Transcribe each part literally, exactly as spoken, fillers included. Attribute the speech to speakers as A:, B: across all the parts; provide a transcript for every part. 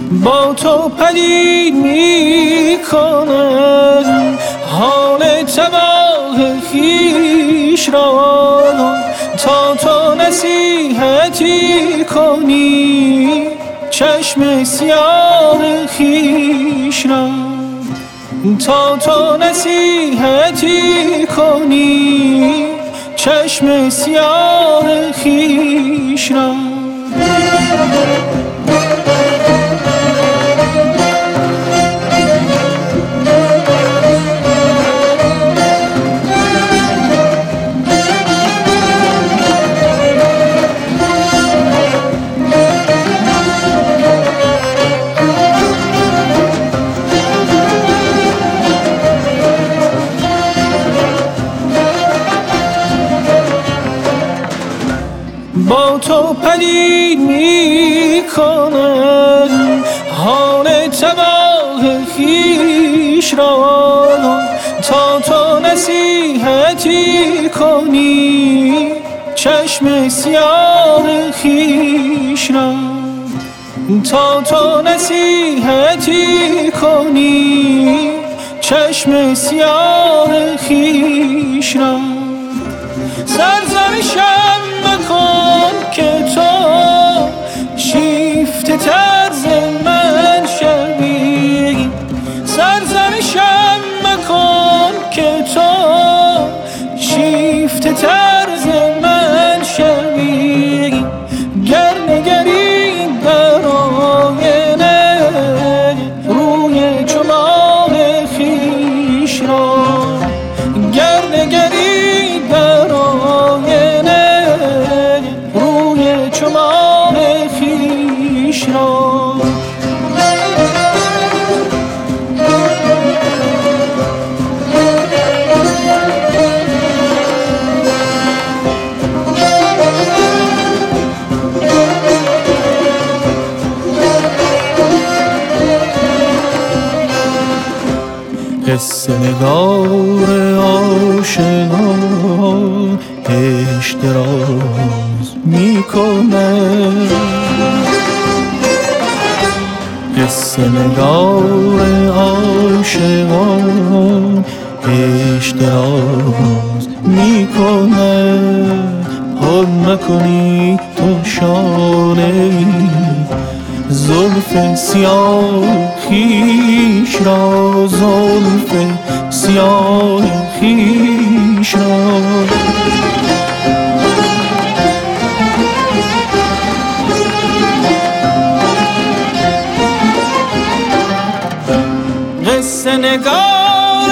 A: با تو پدید می کنم حال تباه خویش را، تا تو نصیحتی کنی چشم سیاه خویش را، تا تو نصیحتی کنی چشم سیاه خویش را. با تو پدید می کنم حال تباه خویش را، تا تو نصیحتی کنی چشم سیاه خویش را، تا تو نصیحتی کنی چشم سیاه خویش را. سرزنشم مکن که تو شیفته تر ز من شوی، سرزنشم مکن که تو شیفته تر ز من شوی، گر نگری در آینه روی چو ماه خویش را، گر نگری در آینه روی چو ماه خویش را. قصه نگار عاشقان عشق دراز می کند، قصه نگار عاشقان عشق دراز می کند. حال نکنی تو شانه زلف سیاه خویش را، زلف سیاه خویش را. قصه نگار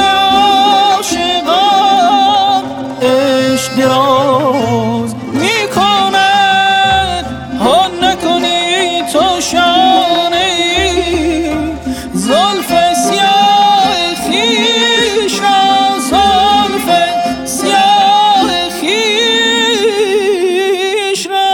A: عاشقان عشق دراز می کند، حال نکنی تو شانه زلف سیاه خویش را، زلف سیاه خویش را.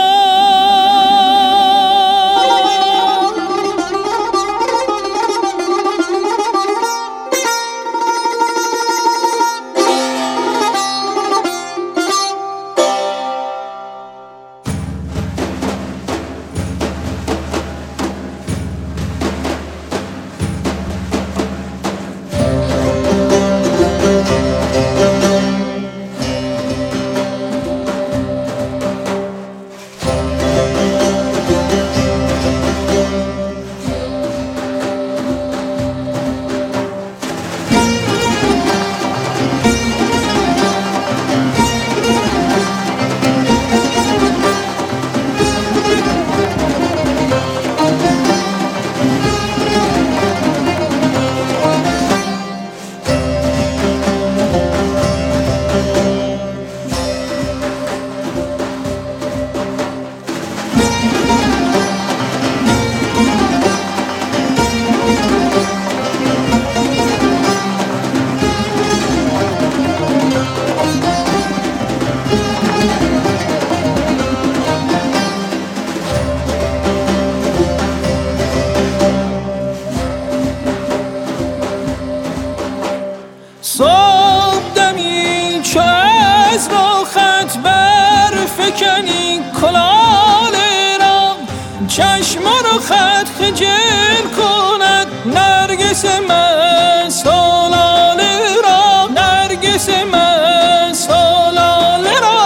A: خط خجل کند نرگس مست و لاله را، نرگس مست و لاله را.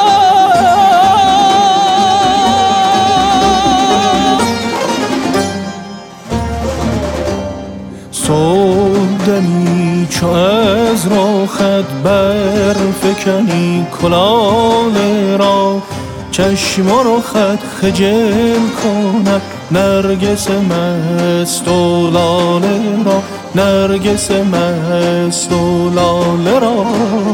A: صبحدمی چو از رخت برفکنی کلاله را، چشم و رخت خجل کند نرگس مست و لاله را، نرگس مست و لاله را.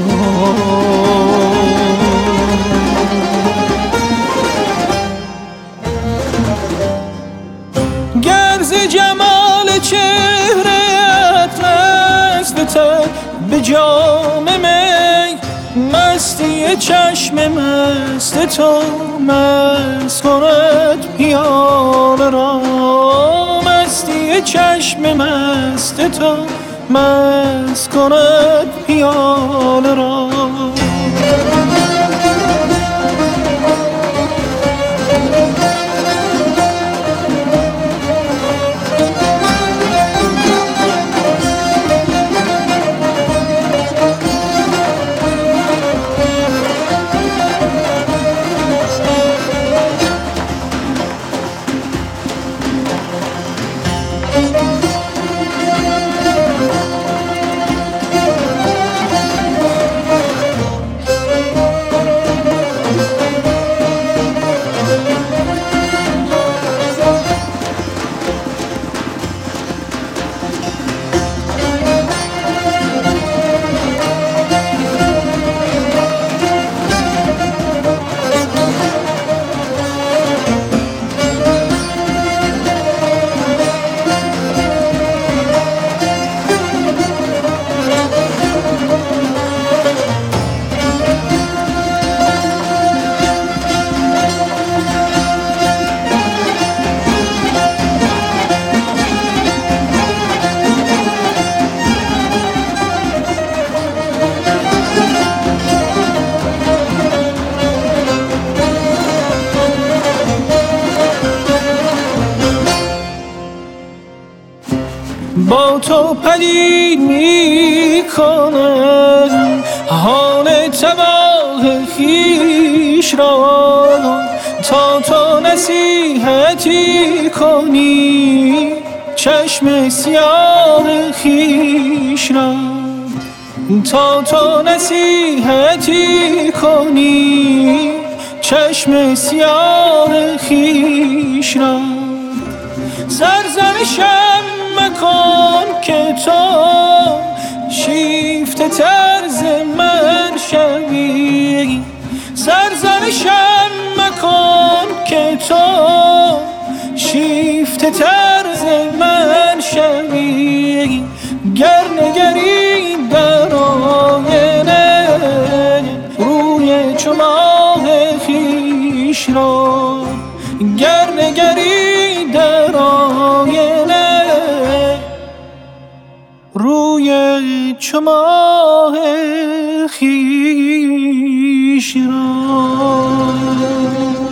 A: گرز جمال چهره‌ات مست تر به جام می، مستی چشم مست تو مست کند پیاله را، مستی چشم مست تو مست کند پیاله را. با تو پدید می کنم حال تباه خویش را، تا تو نصیحتی کنی چشم سیاه خویش را، تا تو نصیحتی کنی چشم سیاه خویش را. سرزنشم مکن که تو شیفته تر ز من شوی، سرزنشم مکن که تو شیفته تر ز من شوی. گر نگری در آینه روی چو ماه خویش را، گر نگری در آینه روی چو ماه خویش را.